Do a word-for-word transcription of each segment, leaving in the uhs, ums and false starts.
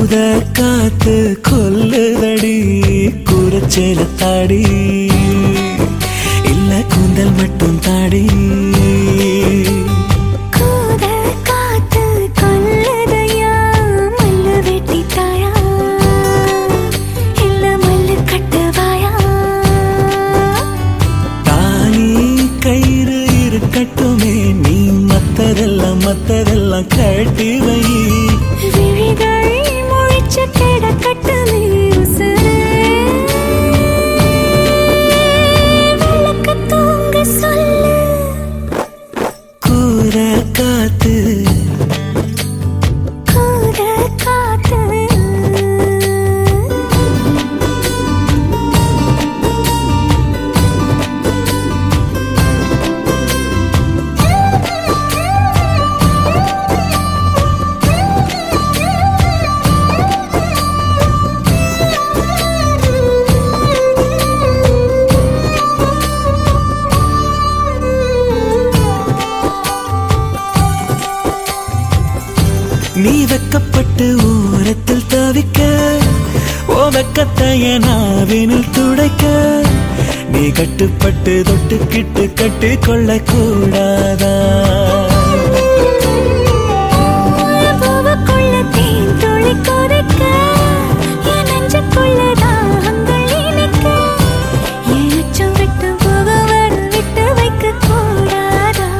கூத காத்து கொல்லுதடி கூரச்சேல தாடி இல்ல கூந்தல் மட்டும் தாடி கூத காத்து கொல்லுதையா மல்லு வெட்டி தாயா இல்ல மல்லு கட்டுவாயா தாலி கயிறு இருக்கட்டுமே நீ மத்ததெல்லாம் மத்ததெல்லாம் கட்டி வை விழிகள் முழிச்சு கிடக்கட்டுமே உசுரே விளக்கு தூங்க சொல்லு கூர காத்து கூத காத்து நீ வெக்கப்பட்டு ஓரத்தில் தவிக்க ஓ வெக்கத்தைய நாவினில் துடைக்க நீ கட்டுப்பட்டு தொட்டுக்கிட்டு கட்டி கொள்ள கூடாதா பூவுக்குள்ள தேன் துளி கொதிக்க என் நெஞ்சுக்குள்ள தாகங்கள் இனிக்க என் அச்சம் விட்டு போகவர் விட்டு வைக்க கூடாதா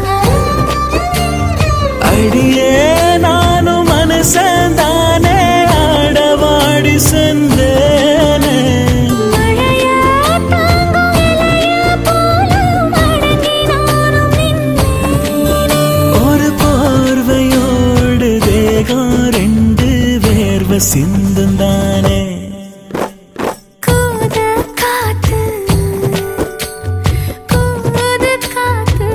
அடியே நானும் மனசந்தானே ஆடவாடி சென்றேனே மழையா தாங்கும் இலையா போல மடங்கி நானும் நின்றேனே ஒரு போர்வையோடு தேகம் ரெண்டு வேர்வை சிந்தும் தானே கூத காத்து கூத காத்து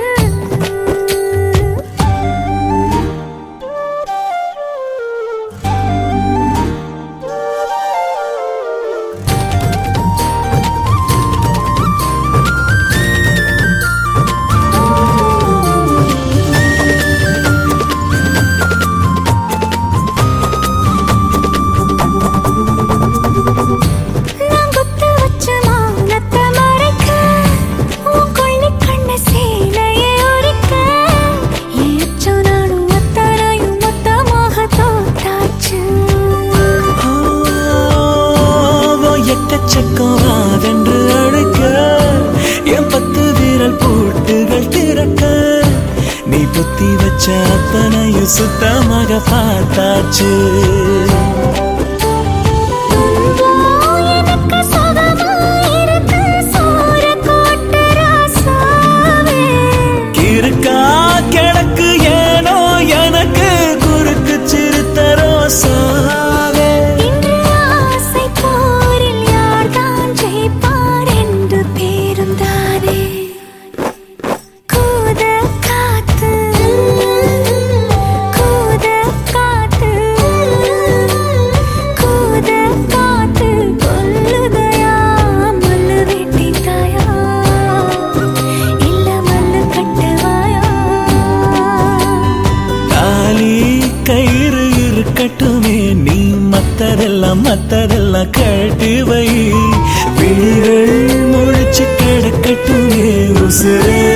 நான் குத்து வச்ச மௌனத்தை மறைக்க உன் கொள்ளி கண்ண சேலையை உரிக்க ஏச்சோ நானும் அத்தனையும் மொத்தமாக தோத்தாச்சு எக்கச்சக்கம் வாவென்று அழைக்க என் பத்து விரல் பூட்டுகள் திறக்க நீ புத்தி வச்ச அத்தனையும் சுத்தமாக பார்த்தாச்சு எனக்கு சுகமாயிருக்கு சோறு கோட்டு ராசாவே இருக்கா கிழக்கு ஏனோ எனக்கு குறுக்கு சிறுத்த ரோசாவே இன்று ஆசை போரில் யார்தான் ஜெயிப்பார் என்று பேரும் தானே கூத காத்து கூத காத்து கூத காத்து கொல்லுதையா மல்லு வெட்டி தாயா இல்ல மல்லு கட்டுவாயா தாலி கயிறு இருக்கட்டுமே நீ மத்ததெல்லாம் மத்ததெல்லாம் கட்டி வை விழிகள் முழிச்சு கிடக்கட்டுமே உசுரே